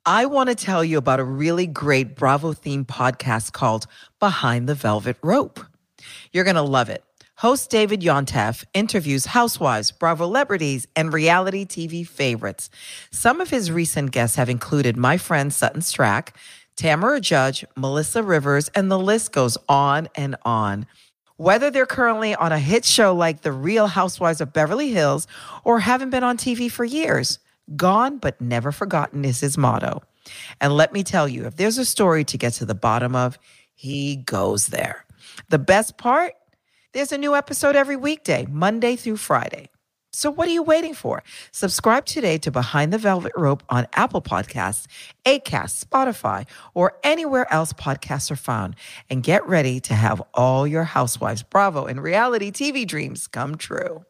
I want to tell you about a really great Bravo-themed podcast called Behind the Velvet Rope. You're going to love it. Host David Yontef interviews housewives, Bravo celebrities, and reality TV favorites. Some of his recent guests have included my friend Sutton Strack, Tamara Judge, Melissa Rivers, and the list goes on and on. Whether they're currently on a hit show like The Real Housewives of Beverly Hills or haven't been on TV for years, gone but never forgotten is his motto. And let me tell you, if there's a story to get to the bottom of, he goes there. The best part? There's a new episode every weekday, Monday through Friday. So what are you waiting for? Subscribe today to Behind the Velvet Rope on Apple Podcasts, Acast, Spotify, or anywhere else podcasts are found. And get ready to have all your Housewives, Bravo, and reality TV dreams come true.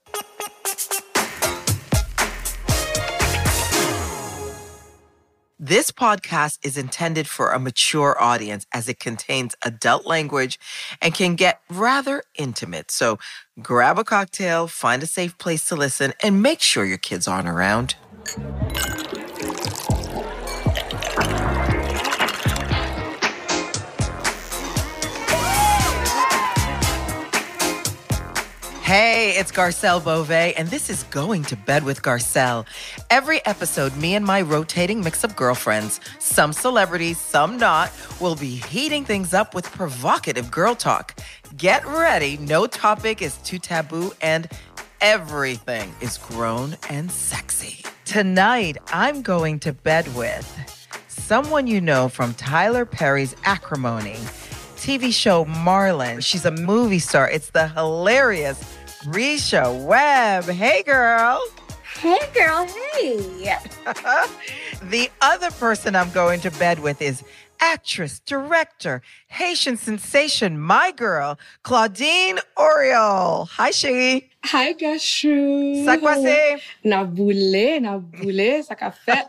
This podcast is intended for a mature audience as it contains adult language and can get rather intimate. So grab a cocktail, find a safe place to listen, and make sure your kids aren't around. Hey, it's Garcelle Beauvais, and this is Going to Bed with Garcelle. Every episode, me and my rotating mix of girlfriends, some celebrities, some not, will be heating things up with provocative girl talk. Get ready, no topic is too taboo, and everything is grown and sexy. Tonight, I'm going to bed with someone you know from Tyler Perry's Acrimony, TV show Marlon. She's a movie star. It's the hilarious Risha Webb. Hey, girl. Hey, girl. Hey. The other person I'm going to bed with is actress, director, Haitian sensation, my girl, Claudine Oriol. Hi, Shiggy. Hi, Gachou. Ça quoi c'est? Na boule, ça qu'a fait.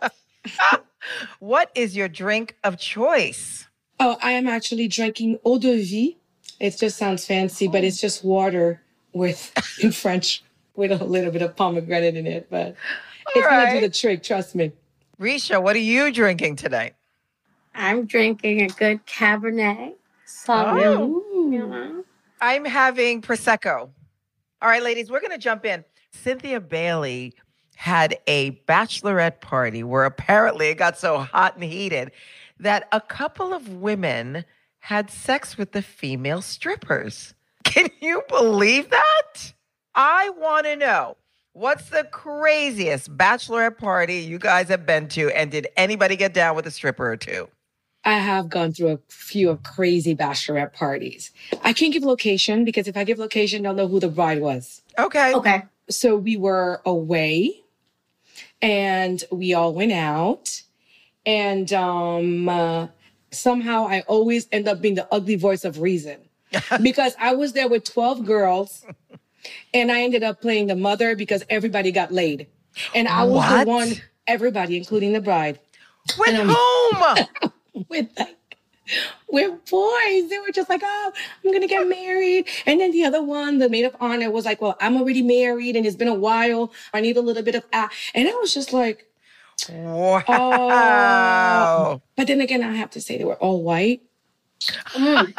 What is your drink of choice? Oh, I am actually drinking eau de vie. It just sounds fancy, but it's just water with, in French, with a little bit of pomegranate in it. But it's going to do the trick, trust me. Risha, what are you drinking tonight? I'm drinking a good Cabernet Sauvignon. I'm having Prosecco. All right, ladies, we're going to jump in. Cynthia Bailey had a bachelorette party where apparently it got so hot and heated that a couple of women had sex with the female strippers. Can you believe that? I want to know, what's the craziest bachelorette party you guys have been to, and did anybody get down with a stripper or two? I have gone through a few of crazy bachelorette parties. I can't give location because if I give location, they'll know who the bride was. Okay. So we were away and we all went out. And somehow I always end up being the ugly voice of reason because I was there with 12 girls and I ended up playing the mother because everybody got laid. And I was the one, everybody, including the bride. With whom? with boys. They were just like, oh, I'm going to get married. And then the other one, the maid of honor, was like, well, I'm already married and it's been a while. I need a little bit of, and I was just like, wow. Oh. But then again, I have to say they were all white. Anything.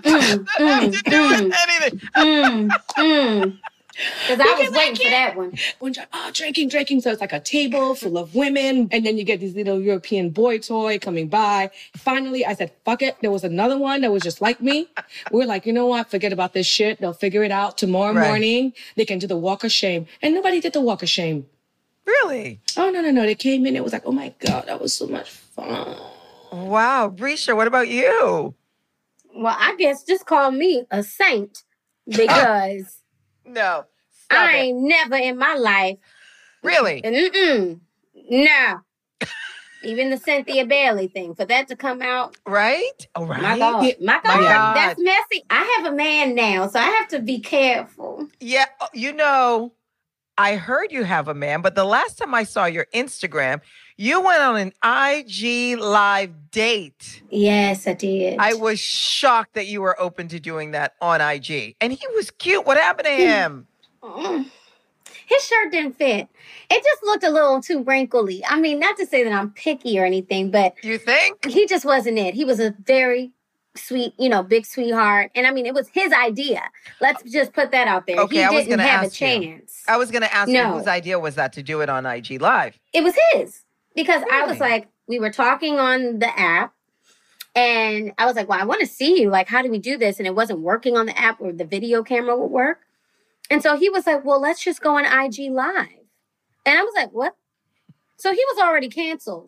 Because I was waiting for that one. Drinking. So it's like a table full of women. And then you get this little European boy toy coming by. Finally, I said, fuck it. There was another one that was just like me. We were like, you know what? Forget about this shit. They'll figure it out tomorrow morning. They can do the walk of shame. And nobody did the walk of shame. Really? Oh, no. They came in. It was like, oh, my God, that was so much fun. Wow. Risha, what about you? Well, I guess just call me a saint because no, I ain't never in my life. Really? No. Even the Cynthia Bailey thing, for that to come out. Right? Oh, right. My God. That's messy. I have a man now, so I have to be careful. Yeah, you know, I heard you have a man, but the last time I saw your Instagram, you went on an IG live date. Yes, I did. I was shocked that you were open to doing that on IG. And he was cute. What happened to him? his shirt didn't fit. It just looked a little too wrinkly. I mean, not to say that I'm picky or anything, but You think? he just wasn't it. He was a very sweet, big sweetheart. And I mean, it was his idea. Let's just put that out there. Okay, he I was didn't gonna have a ask you. chance. I was going to ask you No. whose idea was that to do it on IG Live? It was his. Because I was Really? like, we were talking on the app. And I was like, well, I want to see you. Like, how do we do this? And it wasn't working on the app or the video camera would work. And so he was like, well, let's just go on IG Live. And I was like, what? So he was already canceled.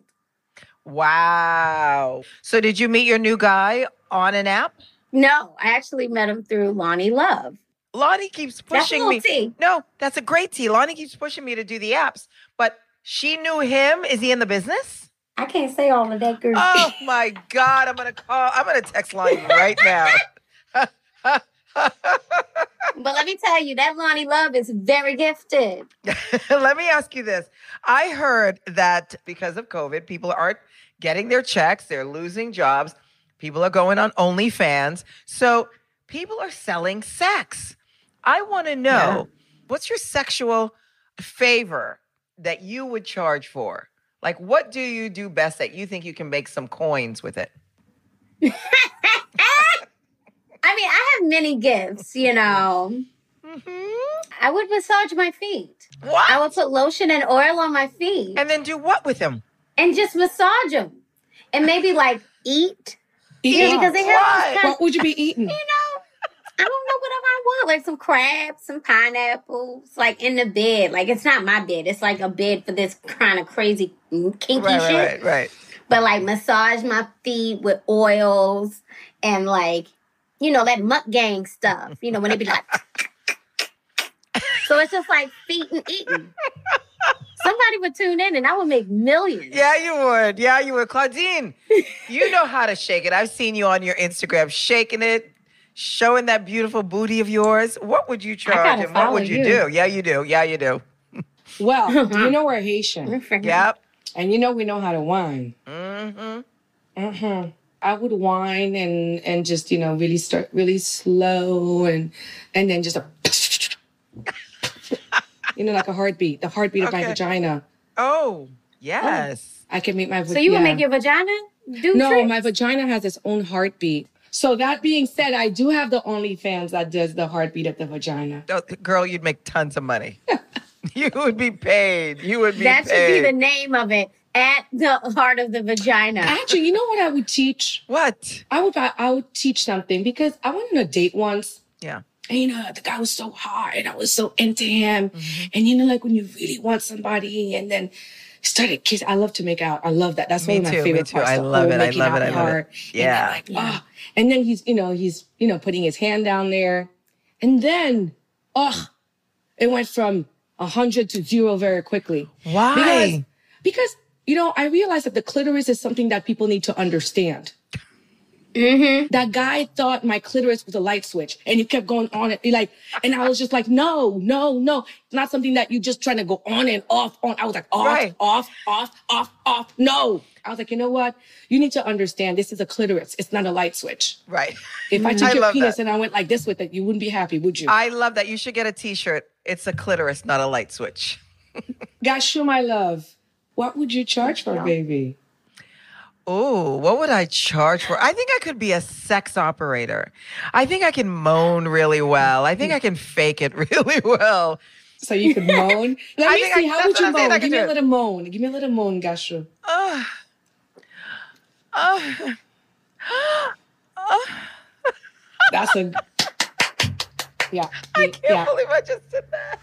Wow. So did you meet your new guy on an app? No, I actually met him through Lonnie Love. Lonnie keeps That's a pushing little me. tea. No, that's a great tea. Lonnie keeps pushing me to do the apps, but she knew him. Is he in the business? I can't say all of that, girl. Oh my God. I'm going to text Lonnie right now. But let me tell you, that Lonnie Love is very gifted. Let me ask you this. I heard that because of COVID, people aren't getting their checks. They're losing jobs. People are going on OnlyFans. So people are selling sex. I want to know, what's your sexual favor that you would charge for? Like, what do you do best that you think you can make some coins with it? I mean, I have many gifts, I would massage my feet. What? I would put lotion and oil on my feet And then do what with them? and just massage them. And maybe like eat. Eating Because they Why? have this kind what would you be eating? I don't know whatever I want. Like some crabs, some pineapples, like in the bed. Like it's not my bed. It's like a bed for this kind of crazy kinky shit. Right. But like massage my feet with oils and like, that muck gang stuff. When they be like. So it's just like feet and eating. Somebody would tune in and I would make millions. Yeah, you would. Claudine, you know how to shake it. I've seen you on your Instagram shaking it, showing that beautiful booty of yours. What would you charge gotta and what would follow you you. do? Yeah, you do. Well, we're Haitian. Yep. And we know how to whine. Mm-hmm. I would whine and just, really start really slow and then just like a heartbeat, the heartbeat of my Okay. vagina. Oh, yes. I can make my So you would make your vagina do No, tricks? my vagina has its own heartbeat. So that being said, I do have the OnlyFans that does the heartbeat of the vagina. Oh, girl, you'd make tons of money. You would be paid. That should be the name of it. At the heart of the vagina. Actually, you know what I would teach? What? I would teach something because I went on a date once. Yeah. And, the guy was so hard and I was so into him. And, like when you really want somebody and then started kissing. I love to make out. I love that. That's Me one of my too, me favorite too. parts. I the love whole it. I making love out it. I love it. part. Yeah. And, then and then he's putting his hand down there. And then, it went from 100 to 0 very quickly. Why? Because I realized that the clitoris is something that people need to understand. Mm-hmm. That guy thought my clitoris was a light switch and he kept going on it. And I was just like, no. It's not something that you just trying to go on and off on. I was like, off, Right. off. No. I was like, you know what? You need to understand this is a clitoris. It's not a light switch. Right. If I took I your love penis that. and I went like this with it, you wouldn't be happy, would you? I love that. You should get a t-shirt. It's a clitoris, not a light switch. Gosh, my love, what would you charge for, baby? Oh, what would I charge for? I think I could be a sex operator. I think I can moan really well. I think I can fake it really well. So you could moan. Let I me think see. I- How that's would what you I'm saying, I moan? can Give me do a it. little moan. Give me a little moan, Gashu. That's a... Yeah. I can't believe I just did that.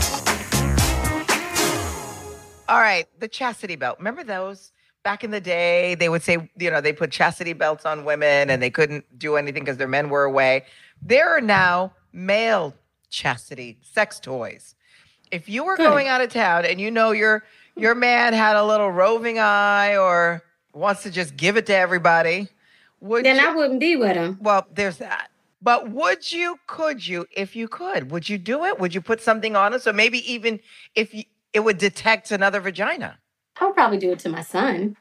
All right, the chastity belt. Remember those? Back in the day, they would say, they put chastity belts on women and they couldn't do anything because their men were away. There are now male chastity sex toys. If you were Good. going out of town and your man had a little roving eye or wants to just give it to everybody, Then I wouldn't be with him. well, there's that. But could you, if you could, would you do it? Would you put something on it? So maybe even if it would detect another vagina. I would probably do it to my son.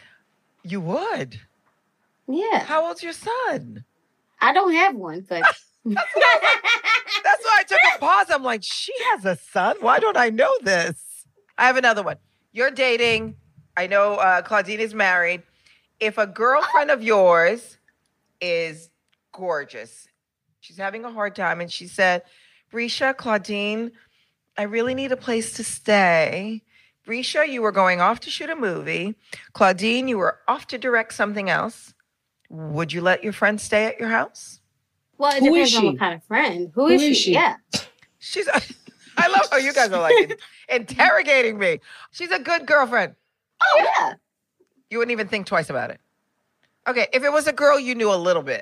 You would? Yeah. How old's your son? I don't have one, but That's why I took a pause. I'm like, she has a son? Why don't I know this? I have another one. You're dating. I know Claudine is married. If a girlfriend of yours is gorgeous, she's having a hard time, and she said, Risha, Claudine, I really need a place to stay. Risha, you were going off to shoot a movie. Claudine, you were off to direct something else. Would you let your friend stay at your house? Well, it Who is depends on she? what kind of friend. Who is she? Yeah. She's. I love how you guys are like interrogating me. She's a good girlfriend. Oh, yeah. You wouldn't even think twice about it. Okay, if it was a girl you knew a little bit.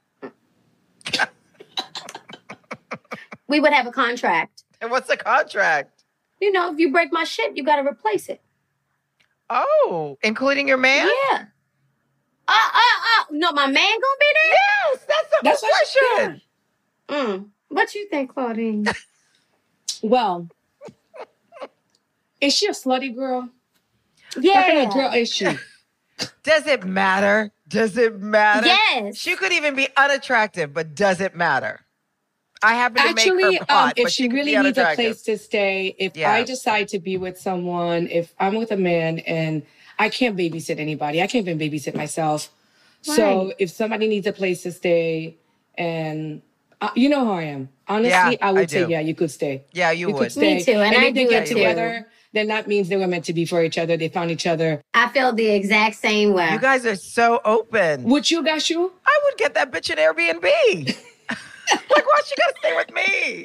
We would have a contract. And what's the contract? You know, if you break my shit, you got to replace it. Oh, including your man? Yeah. No, my man gonna be there? Yes, that's the question. What you think, Claudine? Well, is she a slutty girl? Yeah. What kind of girl is she? Does it matter? Does it matter? Yes. She could even be unattractive, but does it matter? I happen to Actually, make her hot, if but she could really be needs a unattractive. place to stay, if Yeah. I decide to be with someone, if I'm with a man and I can't babysit anybody, I can't even babysit myself. So Right. if somebody needs a place to stay, and you know how I am, honestly, Yeah, I I would do. say, yeah, you could stay. Yeah, you You would. could stay. Me too, and I if they do get it too. together, then that means they were meant to be for each other. They found each other. I felt the exact same way. You guys are so open. Would you, Gashu? I would get that bitch an Airbnb. Like, why she gotta stay with me?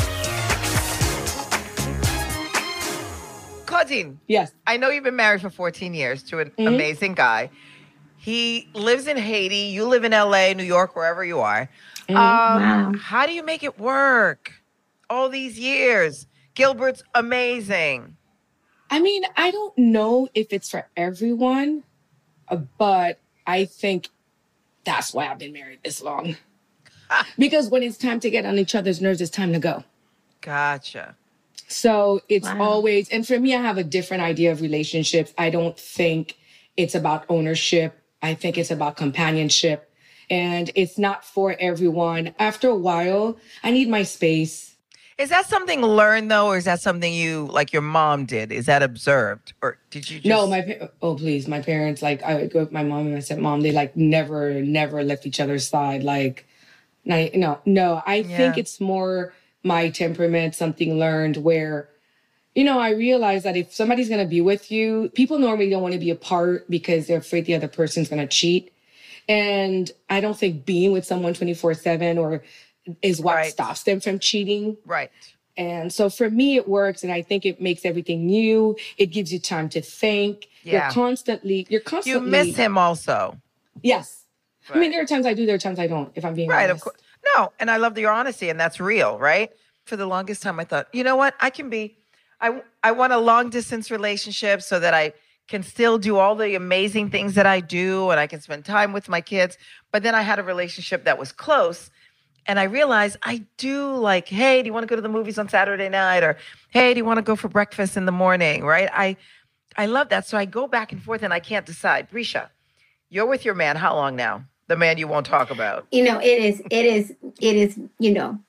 Claudine, Yes. I know you've been married for 14 years to an amazing guy. He lives in Haiti. You live in LA, New York, wherever you are. Wow. How do you make it work all these years? Gilbert's amazing. I mean, I don't know if it's for everyone, but I think that's why I've been married this long. Because when it's time to get on each other's nerves, it's time to go. Gotcha. So it's Wow. always, and for me, I have a different idea of relationships. I don't think it's about ownership. I think it's about companionship. And it's not for everyone. After a while, I need my space. Is that something learned, though, or is that something you, like your mom did? Is that observed? Or did you just... No, please, my parents, like, I grew up with my mom and my stepmom, they like never left each other's side. Like, no, I think it's more my temperament, something learned where, you know, I realize that if somebody's going to be with you, people normally don't want to be apart because they're afraid the other person's going to cheat. And I don't think being with someone 24/7 or is what Right. stops them from cheating. Right. And so for me, it works. And I think it makes everything new. It gives you time to think. Yeah. You're constantly. You miss him also. Yes. I mean, Right. there are times I do, there are times I don't, if I'm being Right, honest. of course. No, and I love your honesty, and that's real, right? For the longest time, I thought, you know what? I want a long distance relationship so that I can still do all the amazing things that I do and I can spend time with my kids. But then I had a relationship that was close. And I realized I do like, hey, do you want to go to the movies on Saturday night? Or, hey, do you want to go for breakfast in the morning? Right? I love that. So I go back and forth and I can't decide. Risha, you're with your man how long now? The man you won't talk about. You know, it is, you know.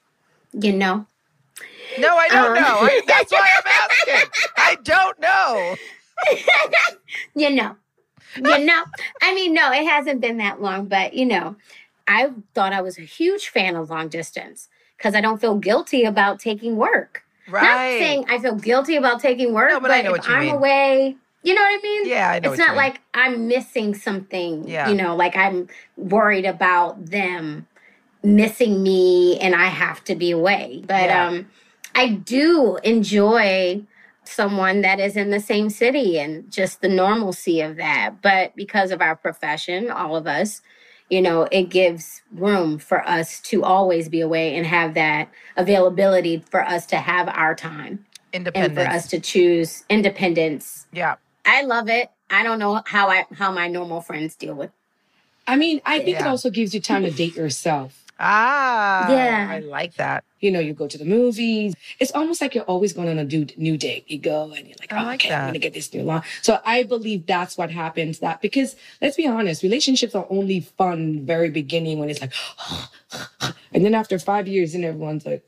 No, I don't know. That's why I'm asking. I don't know. You know. I mean, no, it hasn't been that long, but you know, I thought I was a huge fan of long distance because I don't feel guilty about taking work. Right. Not saying I feel guilty about taking work, No, but I know if what you I'm mean. away, you know what I mean? Yeah, I know It's what you not mean. like I'm missing something, Yeah. you know, like I'm worried about them missing me and I have to be away. But Yeah. I do enjoy someone that is in the same city and just the normalcy of that. But because of our profession, all of us, you know, it gives room for us to always be away and have that availability for us to have our time and Independence. for us to choose independence. Yeah. I love it. I don't know how my normal friends deal with. I mean, I think it Yeah. also gives you time to date yourself. Ah. Yeah. I like that. You know, you go to the movies. It's almost like you're always going on a new date. You go and you're like, I oh, like okay, that. I'm going to get this new line. So I believe that's what happens. That because let's be honest, relationships are only fun very beginning when it's like, And then after 5 years, then everyone's like,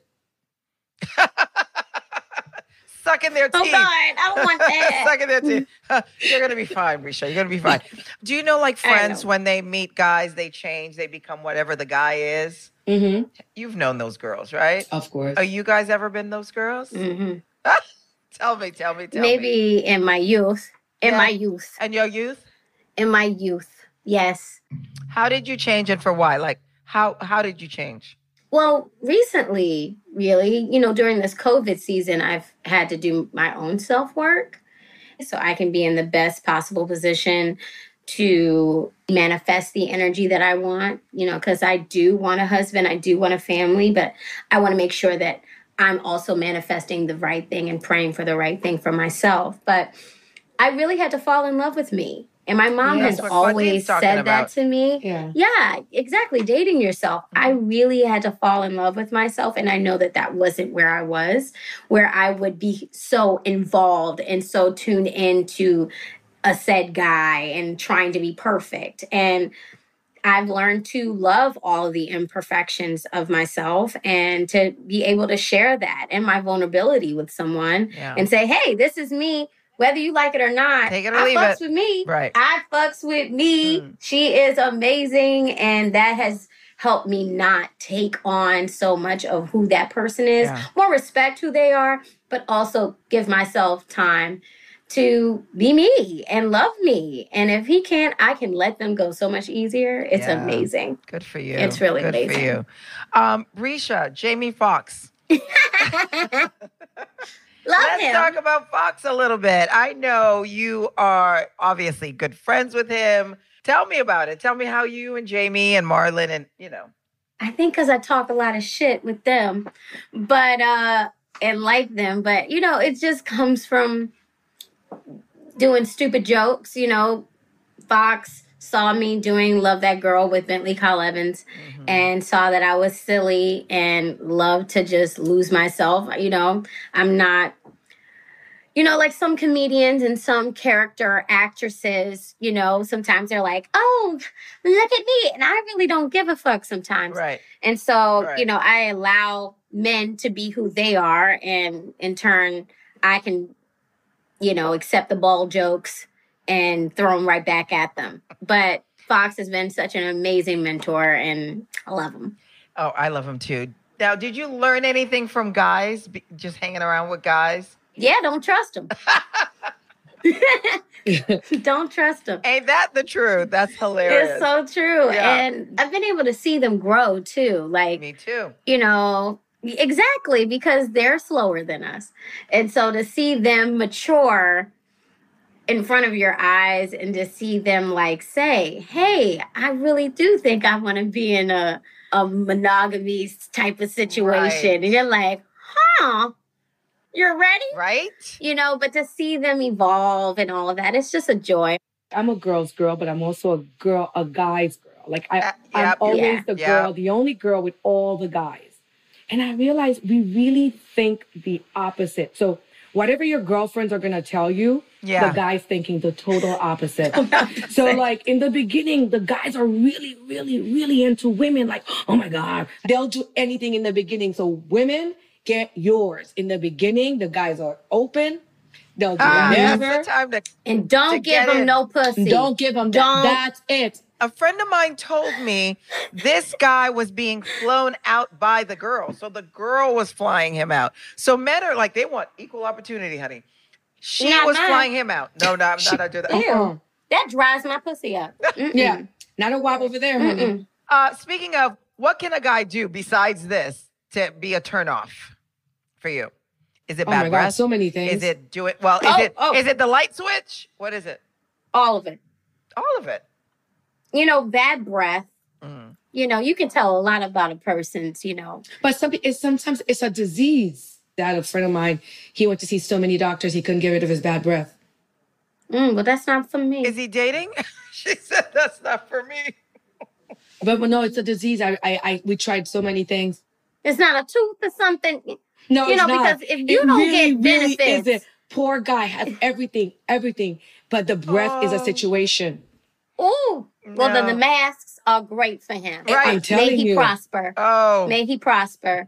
Sucking their teeth. Oh God, I don't want that. Sucking their teeth. You're going to be fine, Risha. You're going to be fine. Do you know, like, friends, when they meet guys, they change, they become whatever the guy is? mm-hmm. You've known those girls, right? Of course. Are you guys ever been those girls? Mm-hmm. Tell me. Maybe in my youth. In Yeah. my youth. And your youth? In my youth. Yes. How did you change and for why? Like, how did you change? Well, recently, really, during this COVID season, I've had to do my own self-work so I can be in the best possible position to manifest the energy that I want, because I do want a husband, I do want a family, but I want to make sure that I'm also manifesting the right thing and praying for the right thing for myself. But I really had to fall in love with me. And my mom Yeah, has that's what always Fatine's talking said about. that to me. Yeah. Yeah, exactly. Dating yourself. I really had to fall in love with myself. And I know that wasn't where I was, where I would be so involved and so tuned into a said guy and trying to be perfect. And I've learned to love all of the imperfections of myself and to be able to share that and my vulnerability with someone Yeah. and say, hey, this is me. Whether you like it or not, Take it or I leave fucks it. with me. Right. I fucks with me. She is amazing. And that has helped me not take on so much of who that person is. Yeah. More respect who they are, but also give myself time to be me and love me. And if he can't, I can let them go so much easier. It's Yeah. amazing. Good for you. It's really Good amazing. for you. Risha, Jamie Foxx. Love Let's him. talk about Fox a little bit. I know you are obviously good friends with him. Tell me about it. Tell me how you and Jamie and Marlon and, I think because I talk a lot of shit with them, but and like them, but it just comes from doing stupid jokes. Fox saw me doing Love That Girl with Bentley Kyle Evans and saw that I was silly and loved to just lose myself. I'm not, like some comedians and some character actresses, sometimes they're like, oh, look at me. And I really don't give a fuck sometimes. Right. And so, Right. I allow men to be who they are. And in turn, I can, accept the ball jokes and throw them right back at them. But Fox has been such an amazing mentor and I love him. Oh, I love him too. Now, did you learn anything from guys, just hanging around with guys? Yeah, don't trust them. Don't trust them. Ain't that the truth? That's hilarious. It's so true. Yeah. And I've been able to see them grow too. Like, Me too. Exactly, because they're slower than us. And so to see them mature in front of your eyes and to see them like say, hey, I really do think I want to be in a monogamy type of situation. Right. And you're like, huh, you're ready? Right? But to see them evolve and all of that, it's just a joy. I'm a girl's girl, but I'm also a guy's girl. Like I'm Yep. always Yeah. the Yep. girl, the only girl with all the guys. And I realized we really think the opposite. So whatever your girlfriends are gonna tell you, Yeah. the guys thinking the total opposite. So like in the beginning, the guys are really, really, really into women. Like, oh my God, they'll do anything in the beginning. So women, get yours. In the beginning, the guys are open. They'll do That's whatever. the time to... And don't To give get them in. no pussy. Don't give them Don't. that. That's it. A friend of mine told me this guy was being flown out by the girl. So the girl was flying him out. So men are like, they want equal opportunity, honey. She Not was mine. flying him out. No, I'm not. I do that. Ew. That dries my pussy up. Mm-mm. Yeah. Not a wop over there, honey. Mm-mm. Speaking of, what can a guy do besides this to be a turnoff for you? Is it Oh bad my God, breath? so many things. Is it do it? Well, is it the light switch? What is it? All of it. All of it. Bad breath. Mm. You can tell a lot about a person's, But sometimes it's a disease. That a friend of mine, he went to see so many doctors, he couldn't get rid of his bad breath. But that's not for me. Is he dating? She said that's not for me. But no, it's a disease. We tried so many things. It's not a tooth or something. No, it's not. Because if you don't get benefits. Isn't. Poor guy has everything, but the breath is a situation. Ooh. Well, then No. the masks are great for him. Right. I'm May telling he you. prosper. Oh, May he prosper.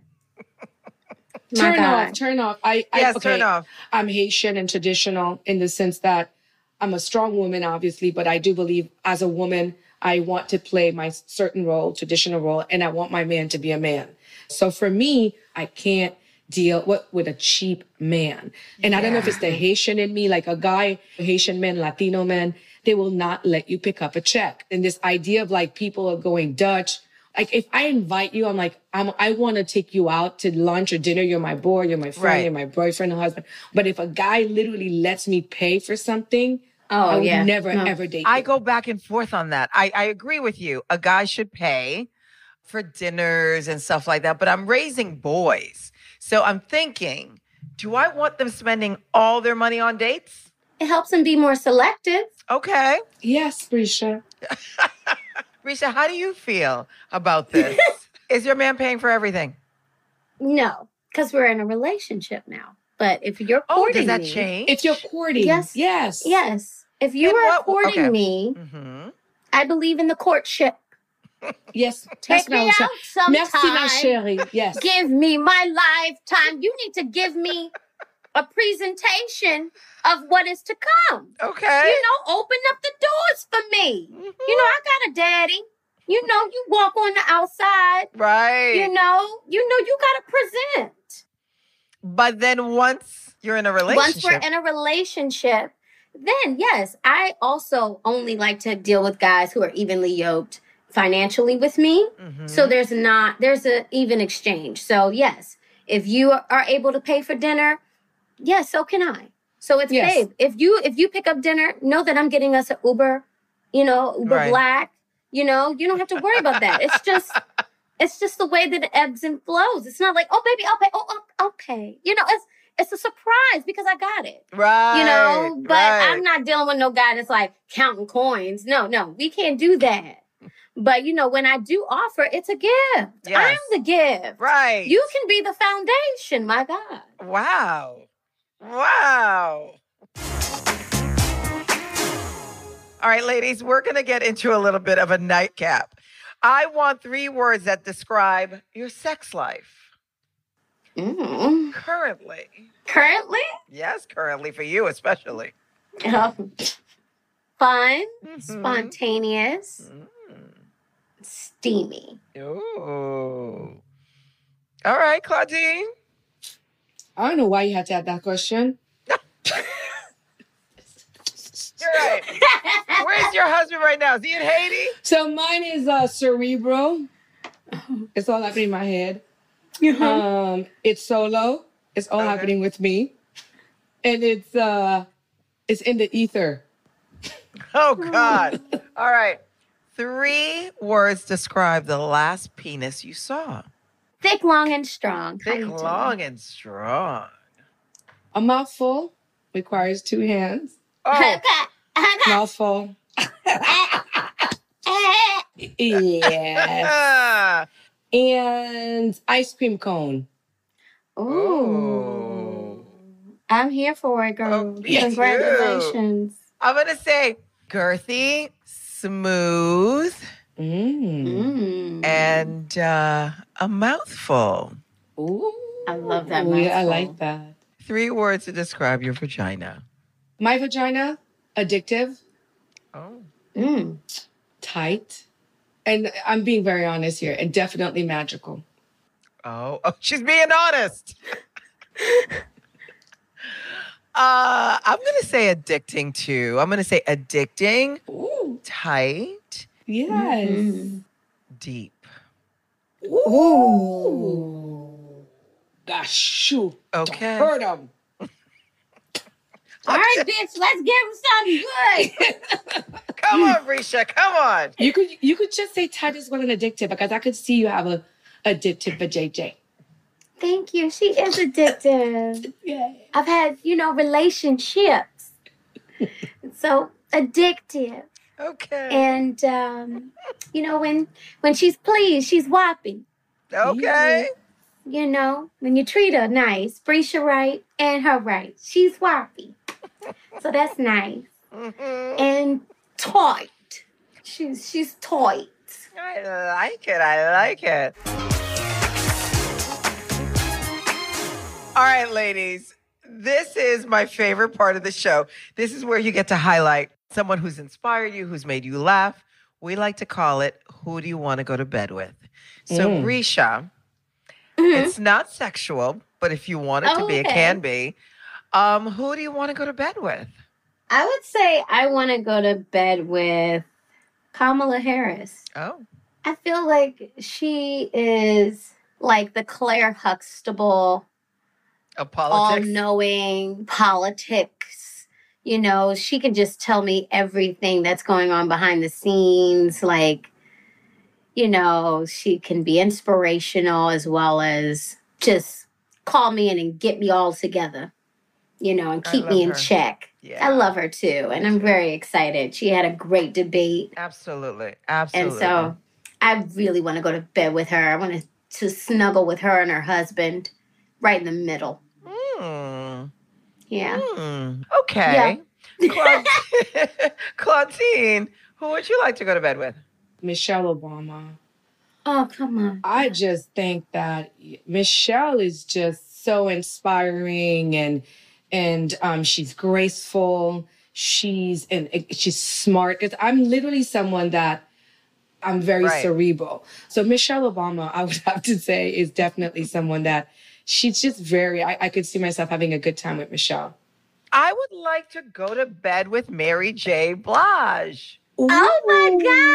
My God. Turn off. yes, Okay. turn off. I'm Haitian and traditional in the sense that I'm a strong woman, obviously, but I do believe as a woman, I want to play my certain role, traditional role, and I want my man to be a man. So for me, I can't deal with a cheap man. And I don't know if it's the Haitian in me, like a guy, Haitian men, Latino men, they will not let you pick up a check. And this idea of like people are going Dutch. Like if I invite you, I'm like, I want to take you out to lunch or dinner. You're my boy, you're my friend, Right. you're my boyfriend or husband. But if a guy literally lets me pay for something, Oh, I would yeah. never, No. ever date I you. go back and forth on that. I agree with you. A guy should pay for dinners and stuff like that, but I'm raising boys. So I'm thinking, do I want them spending all their money on dates? It helps him be more selective. Okay. Yes, Brisha. Risha, how do you feel about this? Is your man paying for everything? No, because we're in a relationship now. But if you're Oh, courting does that me, change? If you're courting, Yes. yes. yes, if you In are what- courting okay. me, Mm-hmm. I believe in the courtship. Yes. Take That's what I me was out saying. Merci, ma sometime. chérie. Yes. Give me my lifetime. You need to give me a presentation of what is to come. Okay. You know, open up the doors for me. Mhm. You know, I got a daddy. You know, you walk on the outside. Right. You know, you got to present. But then once you're in a Once relationship, we're in a relationship, then yes, I also only like to deal with guys who are evenly yoked financially with me. Mhm. So there's a even exchange. So yes, if you are able to pay for dinner, yes, so can I. So it's Yes. babe. If you pick up dinner, know that I'm getting us an Uber, Uber Right. Black. You don't have to worry about that. It's just the way that it ebbs and flows. It's not like, oh baby, I'll pay. I'll pay. It's a surprise because I got it. right. But right. I'm not dealing with no guy that's like counting coins. No, we can't do that. But when I do offer, it's a gift. Yes. I'm the gift. Right. You can be the foundation, my God. Wow. Wow. All right, ladies, we're going to get into a little bit of a nightcap. I want 3 words that describe your sex life currently. Currently, Yes, currently for you especially. fun, Mhm. spontaneous, steamy. Ooh. All right, Claudine. I don't know why you had to add that question. You're right. Where's your husband right now? Is he in Haiti? So mine is cerebral. It's all happening in my head. It's solo. It's all Okay. happening with me. And it's in the ether. Oh, God. All right. 3 words describe the last penis you saw. Thick, long, and strong. How Thick, you doing? long, and strong. A mouthful requires 2 hands. Oh, Mouthful. Yes. ah. And ice cream cone. Ooh. I'm here for it, girl. Oh, me too. Congratulations. I'm going to say girthy, smooth, Mm. and a mouthful. Ooh. I love that Yeah, I mouthful. like that. 3 words to describe your vagina. My vagina, addictive, Oh. Mm. tight, and I'm being very honest here, and definitely magical. Oh, she's being honest. I'm going to say addicting too. I'm going to say addicting, Ooh. tight, Yes. Mm. deep. Ooh. Gosh, shoot. Okay. Hurt them. All right, bitch, let's give him something good. Come on, Risha. Come on. You could just say tight as well and addictive because I could see you have a addictive vajayjay. Thank you. She is addictive. Yeah. I've had, relationships. So addictive. Okay. And, when she's pleased, she's whopping. Okay. When you treat her nice, Brisha right and her right, she's whoppy. So that's nice. Mhm. And tight. She's tight. I like it. I like it. All right, ladies. This is my favorite part of the show. This is where you get to highlight someone who's inspired you, who's made you laugh. We like to call it, who do you want to go to bed with? So, Risha, it's not sexual, but if you want it to be, it can be. Who do you want to go to bed with? I would say I want to go to bed with Kamala Harris. Oh. I feel like she is like the Claire Huxtable of politics. All-knowing politics. You know, she can just tell me everything that's going on behind the scenes. Like, you know, she can be inspirational as well as just call me in and get me all together, you know, and keep me in check. Yeah. I love her too. And I'm very excited. She had a great debate. Absolutely. Absolutely. And so I really want to go to bed with her. I want to snuggle with her and her husband right in the middle. Yeah. Okay. Yeah. Claudine, who would you like to go to bed with? Michelle Obama. Oh, come on. I just think that Michelle is just so inspiring and she's graceful. She's smart. Because I'm literally someone that I'm very cerebral. So Michelle Obama, I would have to say, is definitely someone that she's just very, I could see myself having a good time with Michelle. I would like to go to bed with Mary J. Blige. Ooh. Oh my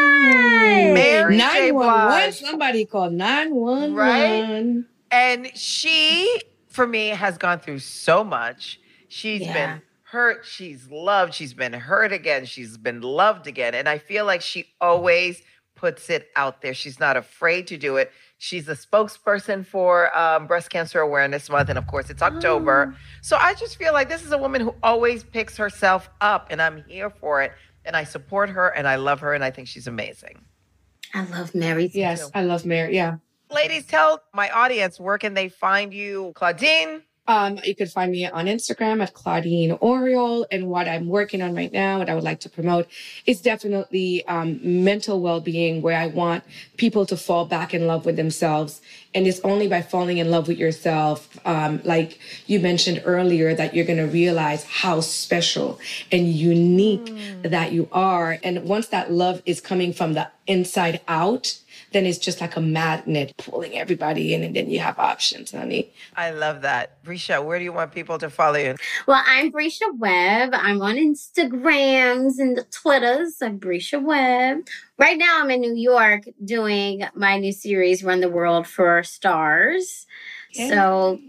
God. Mary J. Blige. Somebody called 911. Right? And she, for me, has gone through so much. She's been hurt. She's loved. She's been hurt again. She's been loved again. And I feel like she always puts it out there. She's not afraid to do it. She's a spokesperson for Breast Cancer Awareness Month. And of course, it's October. So I just feel like this is a woman who always picks herself up. And I'm here for it. And I support her and I love her. And I think she's amazing. I love Mary. Yes, too. I love Mary. Yeah. Ladies, tell my audience, where can they find you? Claudine? You could find me on Instagram at Claudine Oriole. And what I'm working on right now, what I would like to promote, is definitely mental well-being, where I want people to fall back in love with themselves. And it's only by falling in love with yourself, like you mentioned earlier, that you're going to realize how special and unique that you are. And once that love is coming from the inside out, then it's just like a magnet pulling everybody in, and then you have options, honey. I love that. Brisha, where do you want people to follow you? Well, I'm Brisha Webb. I'm on Instagrams and the Twitters. I'm Brisha Webb. Right now, I'm in New York doing my new series, Run the World for Stars. Yay. So,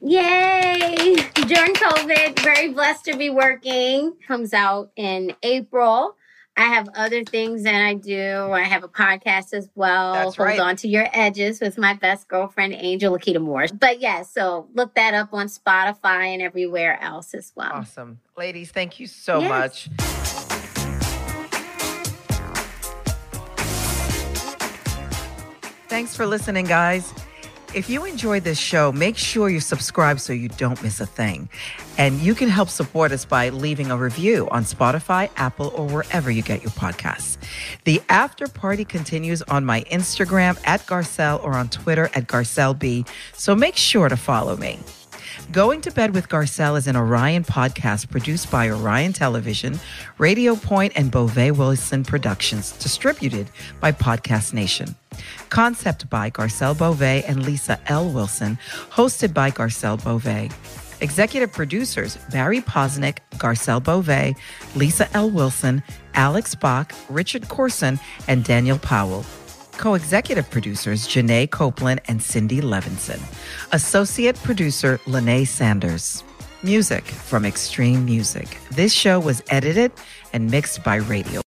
yay! During COVID, very blessed to be working. Comes out in April. I have other things that I do. I have a podcast as well. That's right. Hold On to Your Edges with my best girlfriend, Angel Lakita Moore. But yeah, so look that up on Spotify and everywhere else as well. Awesome. Ladies, thank you so much. Thanks for listening, guys. If you enjoyed this show, make sure you subscribe so you don't miss a thing. And you can help support us by leaving a review on Spotify, Apple, or wherever you get your podcasts. The after party continues on my Instagram at Garcelle or on Twitter at GarcelleB, so make sure to follow me. Going to Bed with Garcelle is an Orion podcast produced by Orion Television, Radio Point, and Beauvais Wilson Productions, distributed by Podcast Nation. Concept by Garcelle Beauvais and Lisa L. Wilson, hosted by Garcelle Beauvais. Executive producers, Barry Posnick, Garcelle Beauvais, Lisa L. Wilson, Alex Bach, Richard Corson, and Daniel Powell. Co-executive producers, Janae Copeland and Cindy Levinson. Associate producer, Lene Sanders. Music from Extreme Music. This show was edited and mixed by Radio